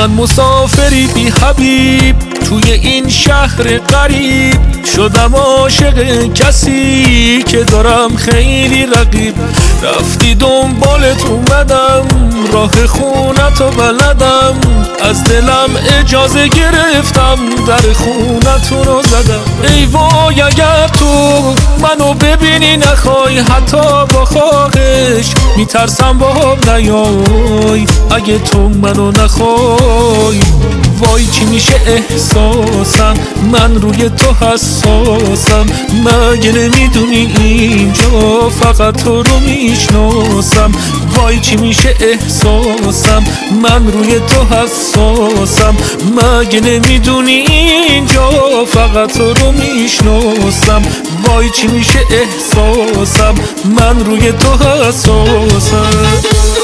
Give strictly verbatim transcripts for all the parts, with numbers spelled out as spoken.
من مسافری بی حبیب توی این شهر غریب، شدم عاشق کسی که دارم خیلی رقیب. رفتی دنبالت اومدم، راه خونتو بلدم، از دلم اجازه گرفتم در خونتو رو زدم. ای وای اگر تو منو ببینی نخوای، حتی با خواهش میترسم باهم نیای. اگه تو منو نخوای وای چی میشه احساسم، من روی تو حساسم. مگه نمیدونی اینجا فقط تو رو میشناسم. وای چی میشه احساسم، من روی تو حساسم. مگه نمیدونی اینجا فقط تو رو میشناسم. وای چی میشه احساسم، من روی تو حساسم.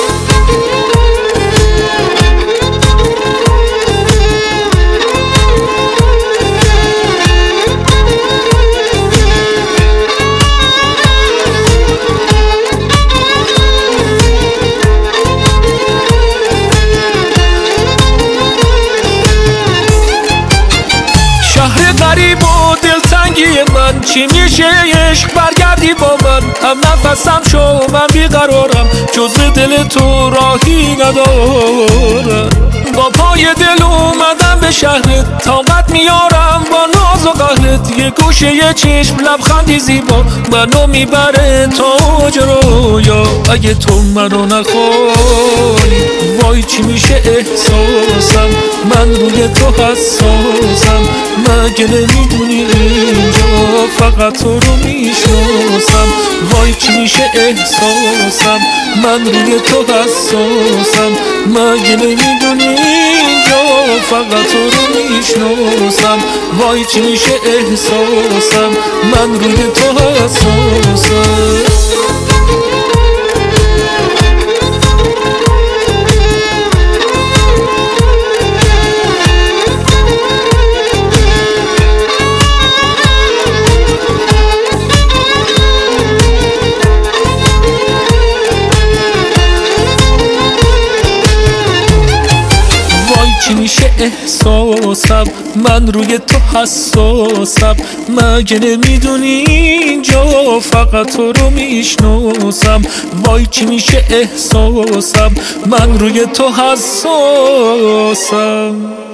غریب و دلتنگی من چی میشه عشق برگردی با من. هم نفسم شو من بیقرارم، جز دل تو راهی ندارم. با پای دل اومدم به شهرت، طاقت میارم با ناز و قهرت. یه گوشه یه چشم لبخندی زیبا منو میبره تا جرویا. اگه تو منو نخوای وای چی میشه احساسم، من روی تو حساسم. مگه نمیدونی اینجا فقط تو رو میشناسم. وای چی میشه احساسم، من روی تو حساسم. مگه نمیدونی اینجا فقط تو رو میشناسم. وای چی میشه احساسم، من روی تو حساسم. چی میشه احساسم، من روی تو حساسم. مگه نمیدونی اینجا فقط تو رو میشناسم. وای چی میشه احساسم، من روی تو حساسم.